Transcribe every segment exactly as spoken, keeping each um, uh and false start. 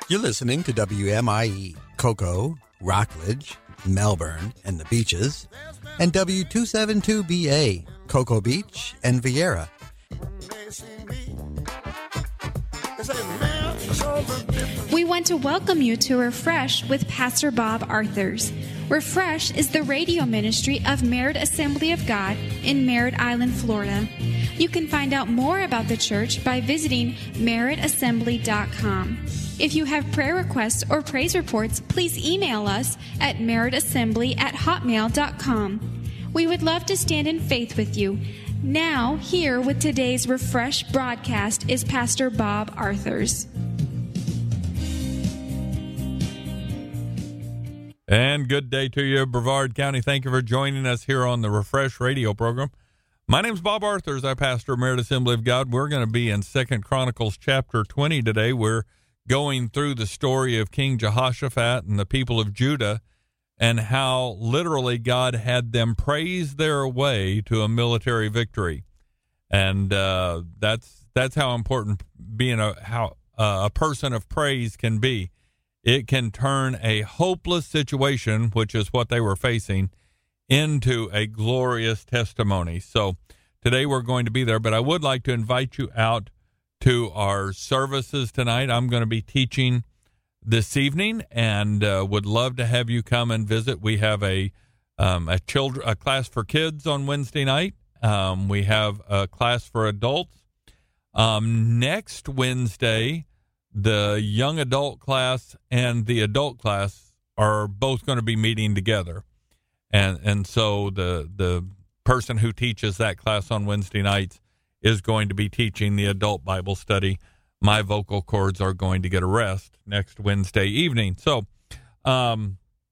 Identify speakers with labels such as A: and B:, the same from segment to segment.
A: You're listening to W M I E, Cocoa, Rockledge, Melbourne, and the Beaches, and W two seventy-two B A, Cocoa Beach and Vieira.
B: We want to welcome you to Refresh with Pastor Bob Arthurs. Refresh is the radio ministry of Merritt Assembly of God in Merritt Island, Florida. You can find out more about the church by visiting merritt assembly dot com. If you have prayer requests or praise reports, please email us at merrittassembly at hotmail dot com. We would love to stand in faith with you. Now, here with today's Refresh broadcast is Pastor Bob Arthurs.
C: And good day to you, Brevard County. Thank you for joining us here on the Refresh radio program. My name's Bob Arthurs. I pastor Merritt Assembly of God. We're going to be in Second Chronicles chapter twenty today. We're going through the story of King Jehoshaphat and the people of Judah and how literally God had them praise their way to a military victory. And uh, that's that's how important being a how uh, a person of praise can be. It can turn a hopeless situation, which is what they were facing, into a glorious testimony. So today we're going to be there, but I would like to invite you out to our services tonight. I'm going to be teaching this evening and uh, would love to have you come and visit. We have a um, a children a class for kids on Wednesday night. Um, we have a class for adults. Um, next Wednesday, the young adult class and the adult class are both going to be meeting together. And and so the the person who teaches that class on Wednesday nights is going to be teaching the adult Bible study. My vocal cords are going to get a rest next Wednesday evening. So um,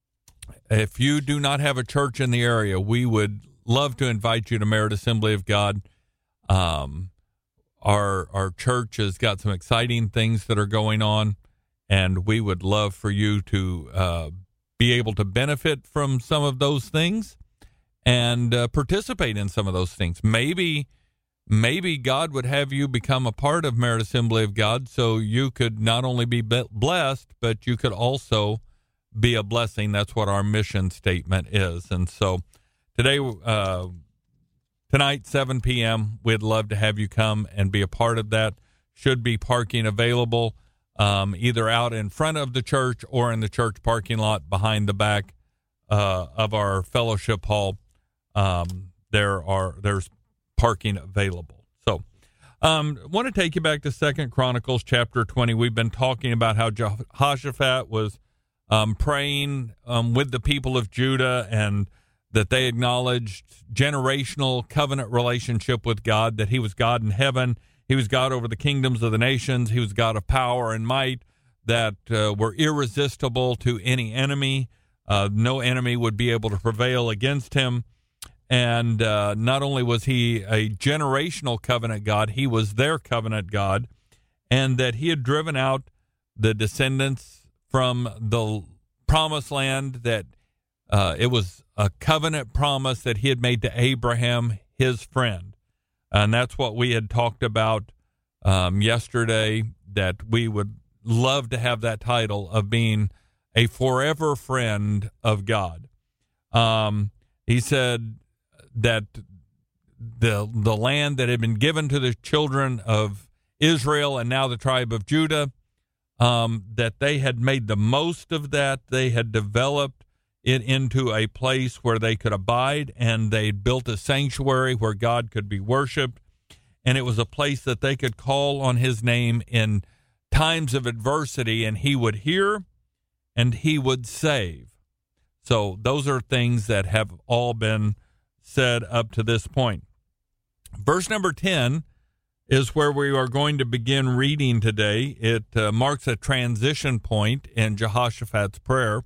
C: if you do not have a church in the area, we would love to invite you to Merritt Assembly of God. Um, our our church has got some exciting things that are going on, and we would love for you to uh, be able to benefit from some of those things and uh, participate in some of those things. Maybe maybe God would have you become a part of Merritt Assembly of God so you could not only be blessed, but you could also be a blessing. That's what our mission statement is. And so today, uh, tonight, seven p.m., we'd love to have you come and be a part of that. Should be parking available um, either out in front of the church or in the church parking lot behind the back uh, of our fellowship hall. Um, there are there's parking available. So um want to take you back to Second Chronicles chapter twenty. We've been talking about how Jehoshaphat was um, praying um, with the people of Judah and that they acknowledged generational covenant relationship with God, that he was God in heaven. He was God over the kingdoms of the nations. He was God of power and might that uh, were irresistible to any enemy. Uh, no enemy would be able to prevail against him. And uh, not only was he a generational covenant God, he was their covenant God, and that he had driven out the descendants from the promised land, that uh, it was a covenant promise that he had made to Abraham, his friend. And that's what we had talked about um, yesterday, that we would love to have that title of being a forever friend of God. Um, he said that the the land that had been given to the children of Israel and now the tribe of Judah, um, that they had made the most of that. They had developed it into a place where they could abide, and they built a sanctuary where God could be worshiped, and it was a place that they could call on his name in times of adversity, and he would hear and he would save. So those are things that have all been said up to this point. Verse number ten is where we are going to begin reading today. It uh, marks a transition point in Jehoshaphat's prayer.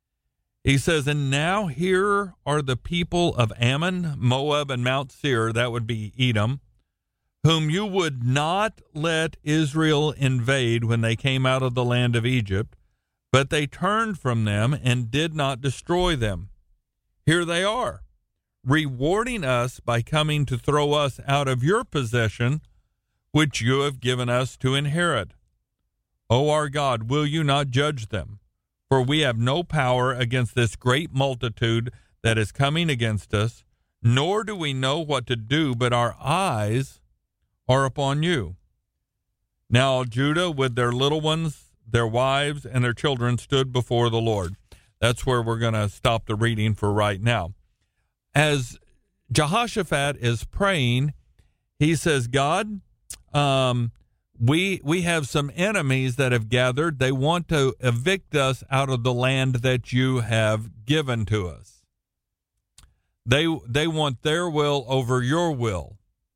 C: He says, "And now here are the people of Ammon, Moab, and Mount Seir," that would be Edom, "whom you would not let Israel invade when they came out of the land of Egypt, but they turned from them and did not destroy them. Here they are, rewarding us by coming to throw us out of your possession, which you have given us to inherit. O our God, will you not judge them? For we have no power against this great multitude that is coming against us, nor do we know what to do, but our eyes are upon you. Now Judah, with their little ones, their wives, and their children, stood before the Lord. That's where we're going to stop the reading for right now. As Jehoshaphat is praying, he says, God, um, we we have some enemies that have gathered. They want to evict us out of the land that you have given to us. They they want their will over your will.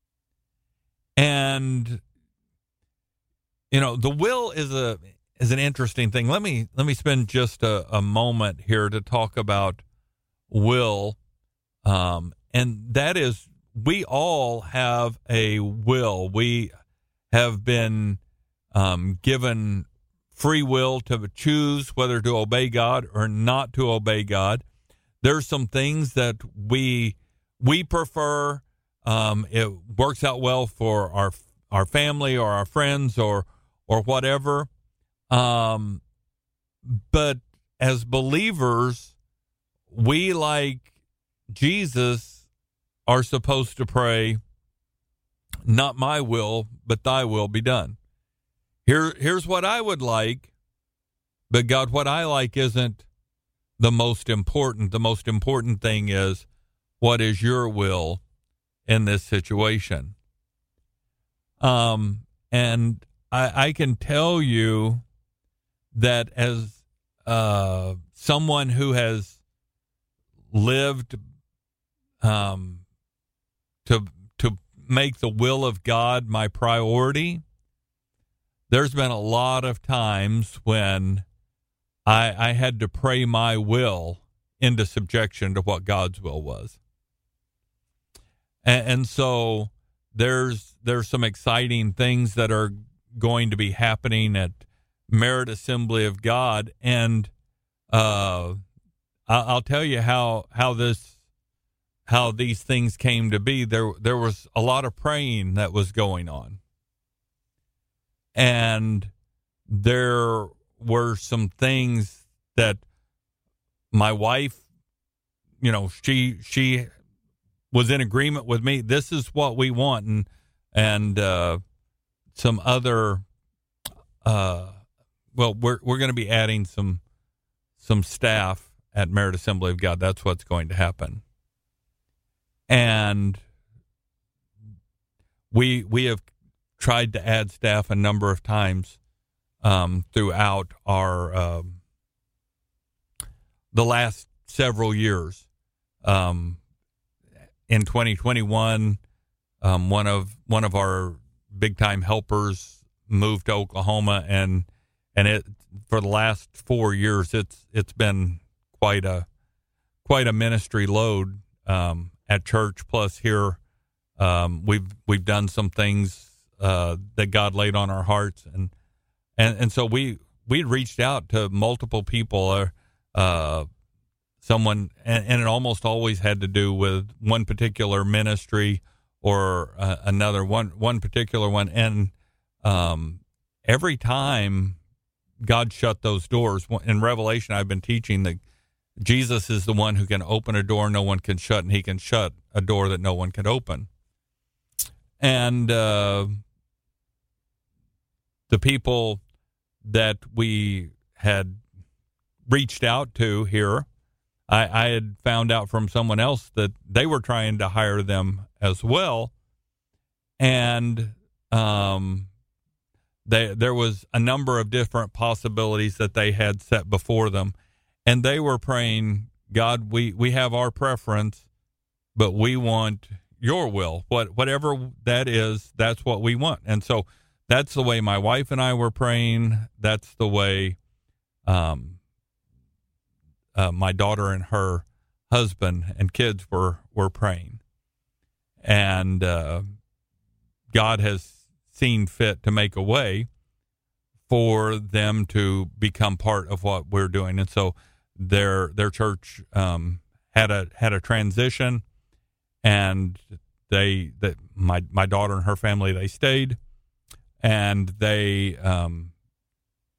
C: And, you know, the will is a is an interesting thing. Let me let me spend just a, a moment here to talk about will. Um, and that is, we all have a will. We have been um, given free will to choose whether to obey God or not to obey God. There's some things that we we prefer. Um, it works out well for our our family or our friends or or whatever. Um, but as believers, we, like Jesus, are supposed to pray, not my will, but thy will be done. Here, here's what I would like, but God, what I like isn't the most important. The most important thing is, what is your will in this situation? Um, and I, I can tell you that as uh, someone who has lived um, to to make the will of God my priority, there's been a lot of times when I, I had to pray my will into subjection to what God's will was. And, and so there's there's some exciting things that are going to be happening at Merit Assembly of God, and uh, I'll tell you how how this how these things came to be. There there was a lot of praying that was going on, and there were some things that my wife, you know, she she was in agreement with me. This is what we want, and and uh, some other. Uh, well, we're we're going to be adding some some staff at Merit Assembly of God. That's what's going to happen, and we we have tried to add staff a number of times um, throughout our um, the last several years. Um, in twenty twenty-one, um, one of one of our big time helpers moved to Oklahoma, and and it for the last four years it's it's been quite a quite a ministry load um, at church. Plus here um, we've we've done some things uh, that God laid on our hearts, and and and so we we reached out to multiple people. Uh, uh, someone and, and it almost always had to do with one particular ministry or uh, another one one particular one, and um, every time God shut those doors. In Revelation, I've been teaching that Jesus is the one who can open a door no one can shut, and he can shut a door that no one can open. And uh, the people that we had reached out to here, I, I had found out from someone else that they were trying to hire them as well. And um, they, there was a number of different possibilities that they had set before them. And they were praying, God, we, we have our preference, but we want your will. What whatever that is, that's what we want. And so that's the way my wife and I were praying. That's the way um, uh, my daughter and her husband and kids were, were praying. And uh, God has seen fit to make a way for them to become part of what we're doing. And so their their church um, had a had a transition, and they that my my daughter and her family, they stayed, and they um,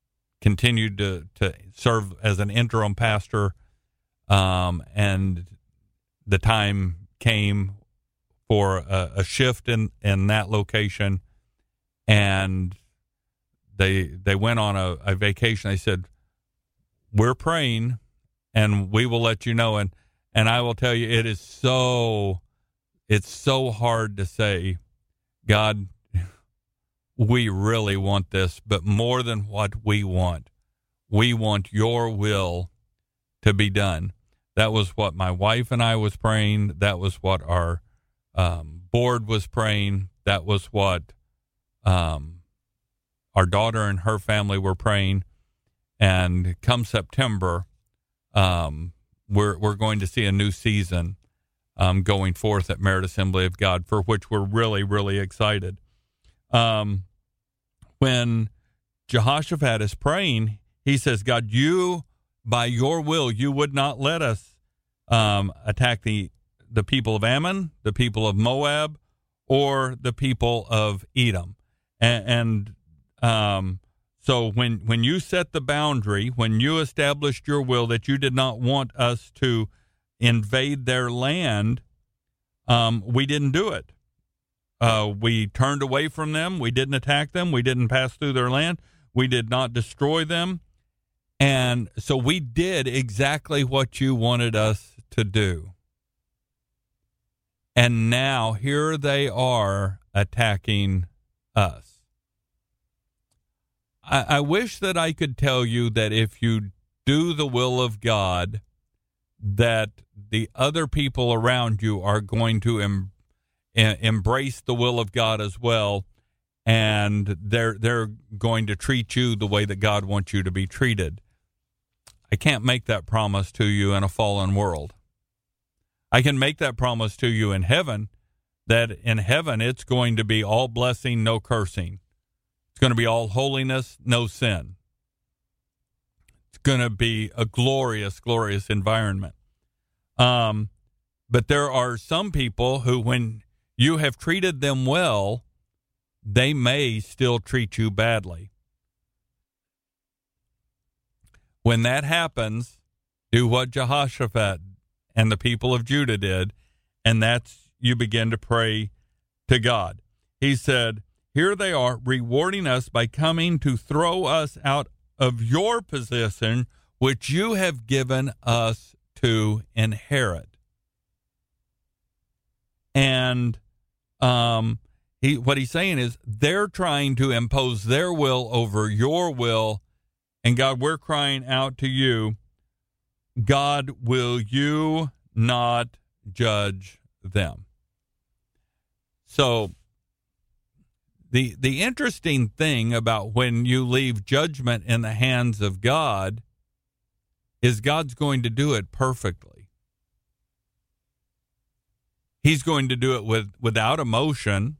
C: continued to, to serve as an interim pastor, um, and the time came for a, a shift in, in that location, and they they went on a, a vacation. They said, we're praying, and we will let you know. And, and I will tell you, it is so, it's so hard to say, God, we really want this, but more than what we want, we want your will to be done. That was what my wife and I was praying. That was what our um, board was praying. That was what um, our daughter and her family were praying. And come September, um, we're we're going to see a new season um, going forth at Merit Assembly of God, for which we're really, really excited. Um, when Jehoshaphat is praying, he says, God, you, by your will, you would not let us um, attack the, the people of Ammon, the people of Moab, or the people of Edom. And, and um, so when, when you set the boundary, when you established your will that you did not want us to invade their land, um, we didn't do it. Uh, we turned away from them. We didn't attack them. We didn't pass through their land. We did not destroy them. And so we did exactly what you wanted us to do. And now here they are attacking us. I, I wish that I could tell you that if you do the will of God, that the other people around you are going to em- em- embrace the will of God as well, and they're they're going to treat you the way that God wants you to be treated. I can't make that promise to you in a fallen world. I can make that promise to you in heaven, that in heaven it's going to be all blessing, no cursing. It's going to be all holiness, no sin. It's going to be a glorious, glorious environment. Um, but there are some people who, when you have treated them well, they may still treat you badly. When that happens, do what Jehoshaphat and the people of Judah did, and that's you begin to pray to God. He said, here they are rewarding us by coming to throw us out of your possession, which you have given us to inherit. And um, he, what he's saying is they're trying to impose their will over your will. And God, we're crying out to you, God, will you not judge them? So the the interesting thing about when you leave judgment in the hands of God is God's going to do it perfectly. He's going to do it with without emotion.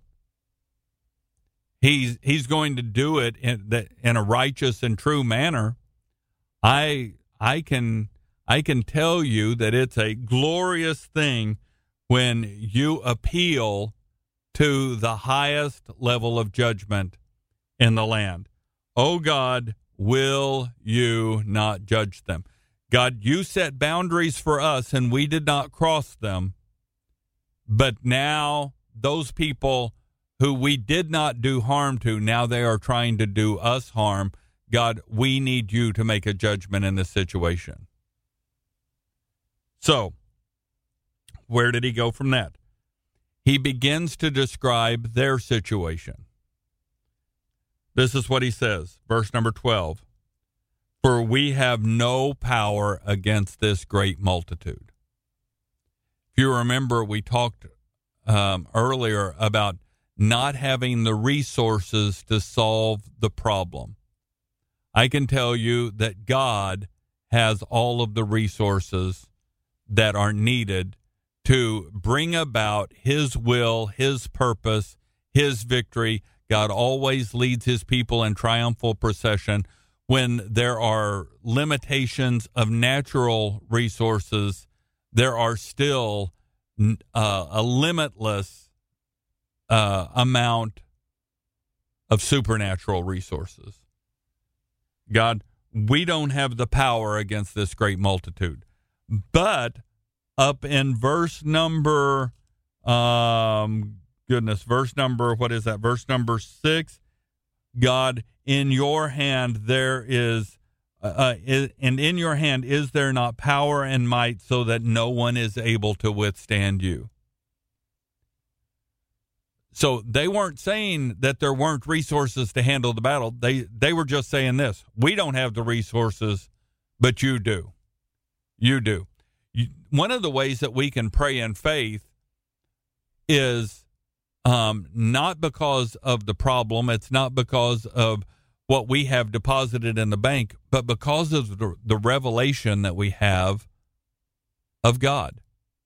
C: He's he's going to do it in the, in a righteous and true manner. I I can I can tell you that it's a glorious thing when you appeal to the highest level of judgment in the land. Oh God, will you not judge them? God, you set boundaries for us and we did not cross them. But now those people who we did not do harm to, now they are trying to do us harm. God, we need you to make a judgment in this situation. So, where did he go from that? He begins to describe their situation. This is what he says, verse number twelve. For we have no power against this great multitude. If you remember, we talked um, earlier about not having the resources to solve the problem. I can tell you that God has all of the resources that are needed to bring about his will, his purpose, his victory. God always leads his people in triumphal procession. When there are limitations of natural resources, there are still uh, a limitless uh, amount of supernatural resources. God, we don't have the power against this great multitude. But up in verse number, um, goodness, verse number, what is that? Verse number six, God, in your hand there is, uh, is, and in your hand is there not power and might so that no one is able to withstand you? So they weren't saying that there weren't resources to handle the battle. They they were just saying this: we don't have the resources, but you do. You do. You, one of the ways that we can pray in faith is um, not because of the problem. It's not because of what we have deposited in the bank, but because of the, the revelation that we have of God.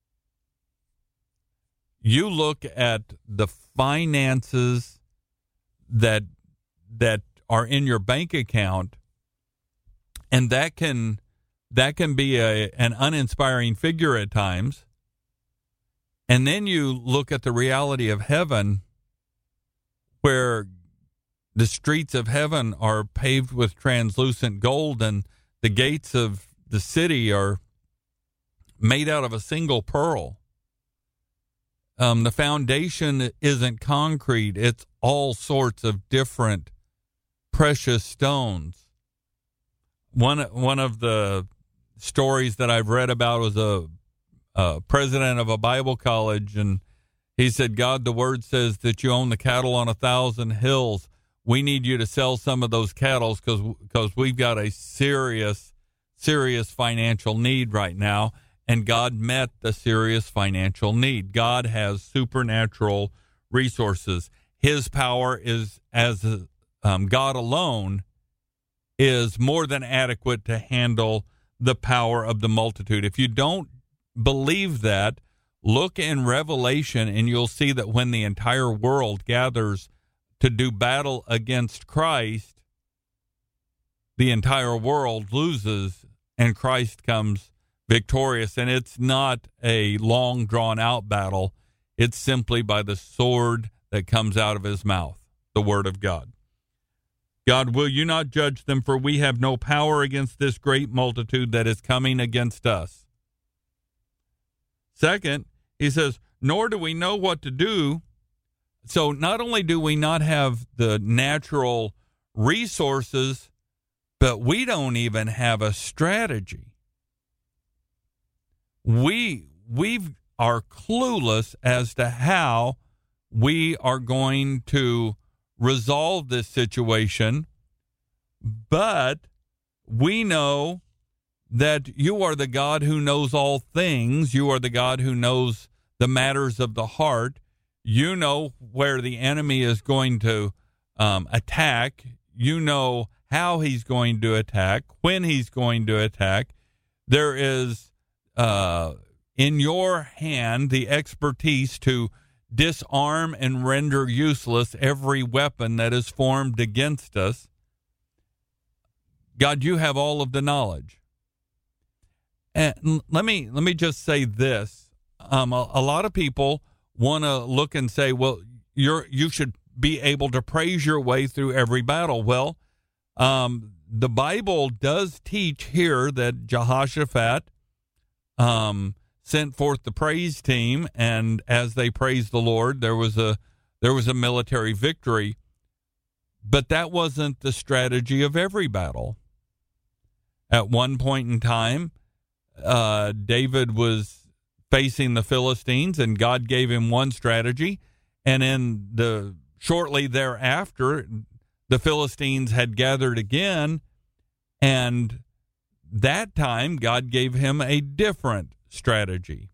C: You look at the finances that that are in your bank account, and that can that can be a an uninspiring figure at times. And then you look at the reality of heaven, where the streets of heaven are paved with translucent gold, and the gates of the city are made out of a single pearl. Um, the foundation isn't concrete. It's all sorts of different precious stones. One one of the stories that I've read about was a, a president of a Bible college, and he said, God, the word says that you own the cattle on a thousand hills. We need you to sell some of those cattle because because we've got a serious, serious financial need right now. And God met the serious financial need. God has supernatural resources. His power is, as um, God alone, is more than adequate to handle the power of the multitude. If you don't believe that, look in Revelation and you'll see that when the entire world gathers to do battle against Christ, the entire world loses and Christ comes victorious. And it's not a long drawn out battle. It's simply by the sword that comes out of his mouth, the word of God. God, will you not judge them? For we have no power against this great multitude that is coming against us. Second, he says, nor do we know what to do. So not only do we not have the natural resources, but we don't even have a strategy. We we are clueless as to how we are going to resolve this situation, but we know that you are the God who knows all things. You are the God who knows the matters of the heart. You know where the enemy is going to um, attack. You know how he's going to attack, when he's going to attack. There is Uh, in your hand, the expertise to disarm and render useless every weapon that is formed against us. God, you have all of the knowledge. And let me let me just say this: um, a, a lot of people want to look and say, "Well, you're you should be able to praise your way through every battle." Well, um, the Bible does teach here that Jehoshaphat Um, sent forth the praise team, and as they praised the Lord, there was a there was a military victory. But that wasn't the strategy of every battle. At one point in time, uh, David was facing the Philistines, and God gave him one strategy, and in the shortly thereafter, the Philistines had gathered again, and that time, God gave him a different strategy.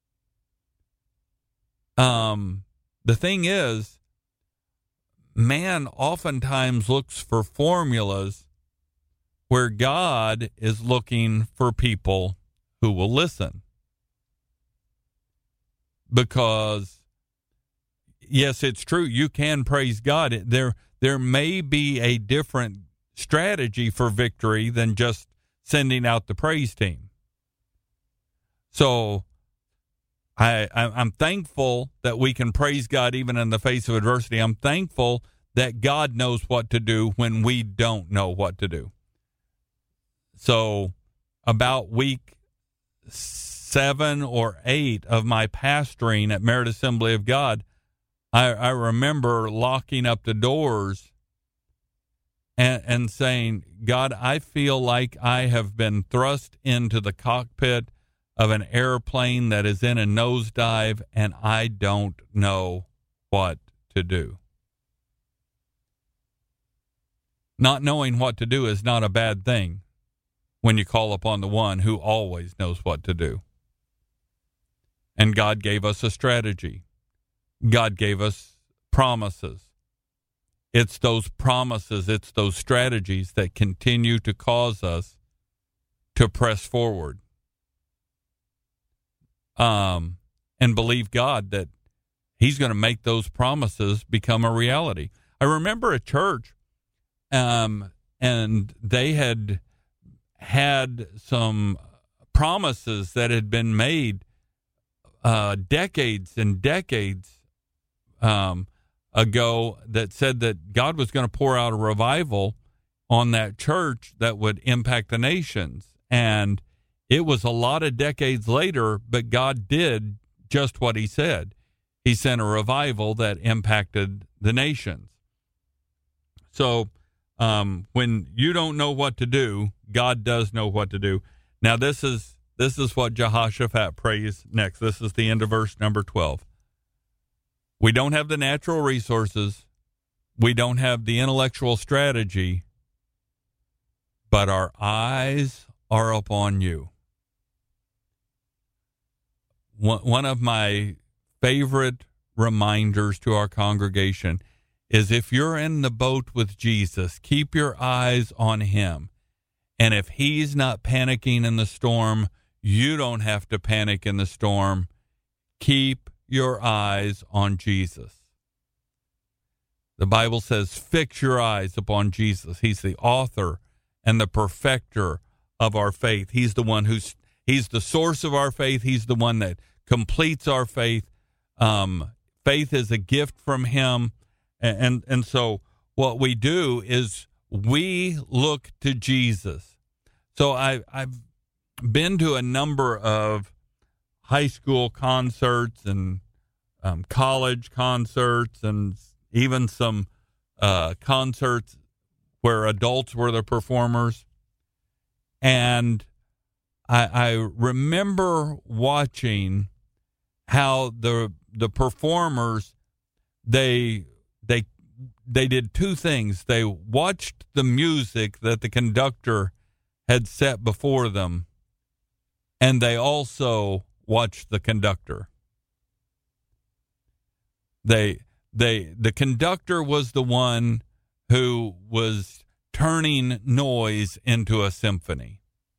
C: Um, the thing is, man oftentimes looks for formulas where God is looking for people who will listen. Because, yes, it's true, you can praise God. There, there may be a different strategy for victory than just sending out the praise team. So I, I'm thankful that we can praise God even in the face of adversity. I'm thankful that God knows what to do when we don't know what to do. So about week seven or eight of my pastoring at Merit Assembly of God, I, I remember locking up the doors and, and saying, God, I feel like I have been thrust into the cockpit of an airplane that is in a nosedive, and I don't know what to do. Not knowing what to do is not a bad thing when you call upon the one who always knows what to do. And God gave us a strategy. God gave us promises. It's those promises, it's those strategies that continue to cause us to press forward. Um, and believe God that He's going to make those promises become a reality. I remember a church, um, and they had had some promises that had been made uh, decades and decades um, ago that said that God was going to pour out a revival on that church that would impact the nations. And it was a lot of decades later, but God did just what He said. He sent a revival that impacted the nations. So um, when you don't know what to do, God does know what to do. Now, this is this is what Jehoshaphat prays next. This is the end of verse number twelve. We don't have the natural resources. We don't have the intellectual strategy, but our eyes are upon you. One of my favorite reminders to our congregation is if you're in the boat with Jesus, keep your eyes on Him. And if He's not panicking in the storm, you don't have to panic in the storm. Keep your eyes on Jesus. The Bible says, fix your eyes upon Jesus. He's the author and the perfecter of our faith. He's the one who's, He's the source of our faith. He's the one that completes our faith. Um, faith is a gift from Him. And, and, and so what we do is we look to Jesus. So I, I've been to a number of high school concerts and um, college concerts and even some uh, concerts where adults were the performers. And I, I remember watching how the the performers, they they they did two things. They watched the music that the conductor had set before them, and they also watched the conductor. They they the conductor was the one who was turning noise into a symphony.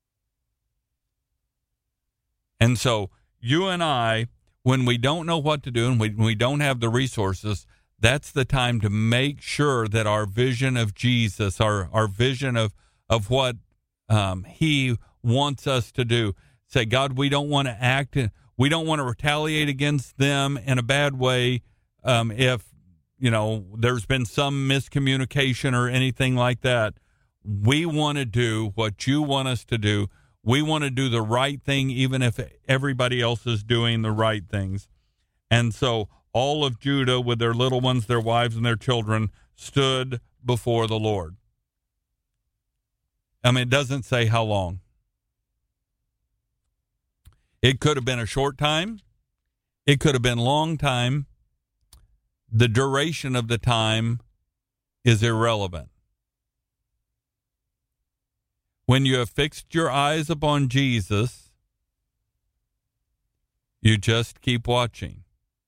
C: And so you and I, when we don't know what to do and we, we don't have the resources, that's the time to make sure that our vision of Jesus, our, our vision of, of what um, He wants us to do, say, God, we don't want to act, we don't want to retaliate against them in a bad way um, if, you know, there's been some miscommunication or anything like that. We want to do what you want us to do. We want to do the right thing, even if everybody else is doing the right things. And so all of Judah, with their little ones, their wives, and their children, stood before the Lord. I mean, it doesn't say how long. It could have been a short time. It could have been a long time. The duration of the time is irrelevant. When you have fixed your eyes upon Jesus, you just keep watching.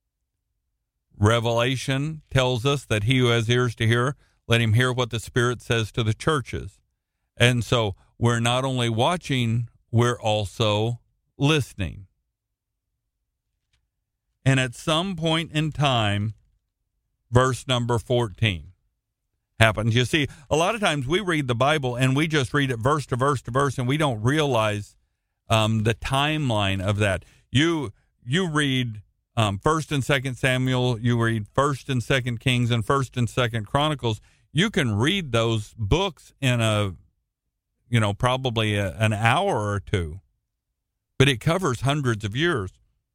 C: Revelation tells us that he who has ears to hear, let him hear what the Spirit says to the churches. And so we're not only watching, we're also listening. And at some point in time, verse number fourteen happens. You see, a lot of times we read the Bible and we just read it verse to verse to verse, and we don't realize um, the timeline of that. You you read um, First and Second Samuel, you read First and Second Kings, and First and Second Chronicles. You can read those books in a you know, probably a, an hour or two, but it covers hundreds of years.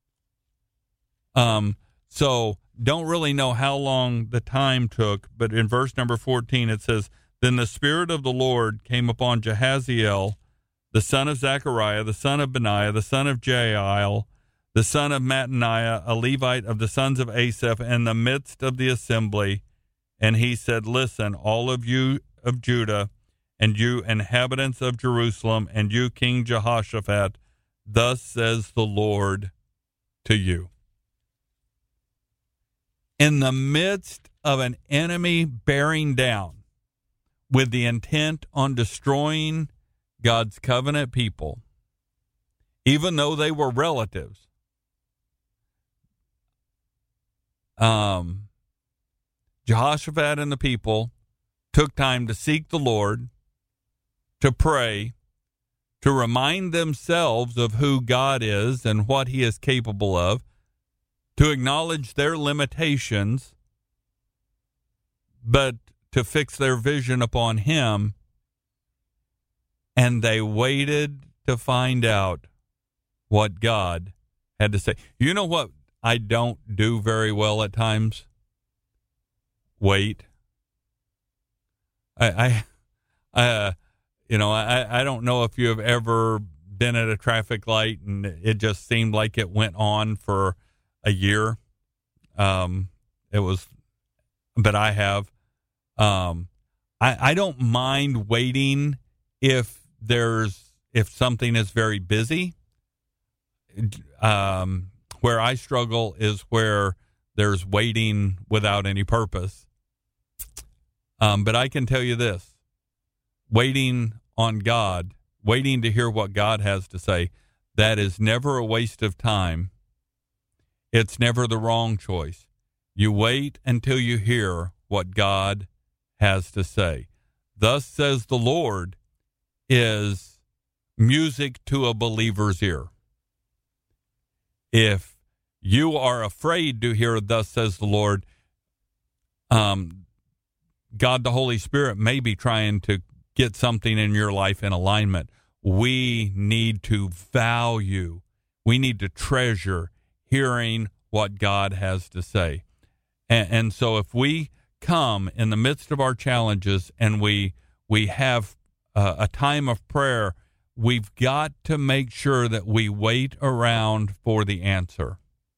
C: Um, so don't really know how long the time took, but in verse number fourteen, it says, "Then the Spirit of the Lord came upon Jehaziel, the son of Zechariah, the son of Benaiah, the son of Jael, the son of Mattaniah, a Levite of the sons of Asaph, in the midst of the assembly. And he said, Listen, all of you of Judah, and you inhabitants of Jerusalem, and you King Jehoshaphat, thus says the Lord to you." In the midst of an enemy bearing down with the intent on destroying God's covenant people, even though they were relatives, um, Jehoshaphat and the people took time to seek the Lord, to pray, to remind themselves of who God is and what he is capable of, to acknowledge their limitations, but to fix their vision upon him. And they waited to find out what God had to say. You know what I don't do very well at times? Wait. I, I, uh, you know, I, I don't know if you have ever been at a traffic light and it just seemed like it went on for a year. Um, it was, but I have. Um, I, I don't mind waiting if there's if something is very busy. Um, where I struggle is where there's waiting without any purpose. Um, but I can tell you this, waiting on God, waiting to hear what God has to say, that is never a waste of time. It's never the wrong choice. You wait until you hear what God has to say. Thus says the Lord is music to a believer's ear. If you are afraid to hear thus says the Lord, um, God the Holy Spirit may be trying to get something in your life in alignment. We need to value, we need to treasure hearing what God has to say. And, and so if we come in the midst of our challenges and we we have uh, a time of prayer, we've got to make sure that we wait around for the answer,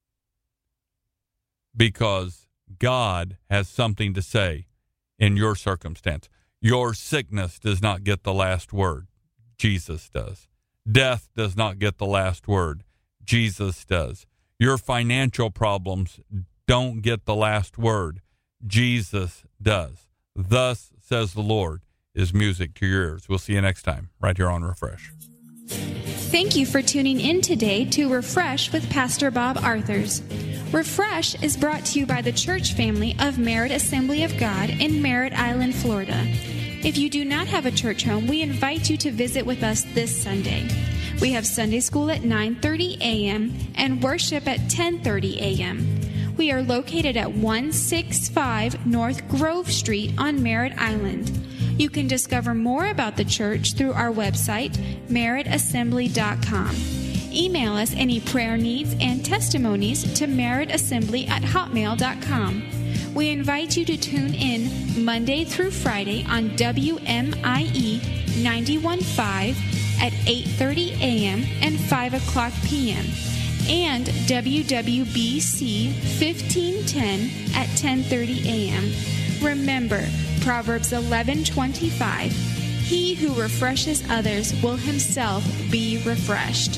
C: because God has something to say in your circumstance. Your sickness does not get the last word. Jesus does. Death does not get the last word. Jesus does. Your financial problems don't get the last word. Jesus does. Thus says the Lord is music to your ears. We'll see you next time right here on Refresh.
B: Thank you for tuning in today to Refresh with Pastor Bob Arthurs. Refresh is brought to you by the church family of Merritt Assembly of God in Merritt Island, Florida. If you do not have a church home, we invite you to visit with us this Sunday. We have Sunday school at nine thirty a.m. and worship at ten thirty a.m. We are located at one sixty-five North Grove Street on Merritt Island. You can discover more about the church through our website, merritt assembly dot com. Email us any prayer needs and testimonies to merrittassembly at hotmail dot com. We invite you to tune in Monday through Friday on W M I E ninety-one point five at eight thirty a.m. and five o'clock p.m. and W W B C fifteen ten at ten thirty a.m. Remember, Proverbs eleven twenty-five, he who refreshes others will himself be refreshed.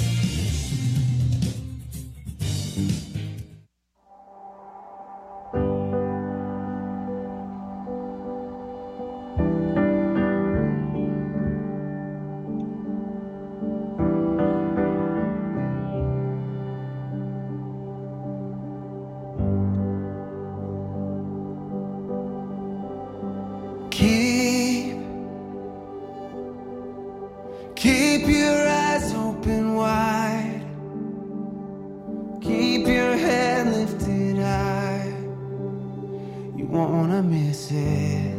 D: Keep, keep your eyes open wide. Keep your head lifted high. You won't wanna miss it.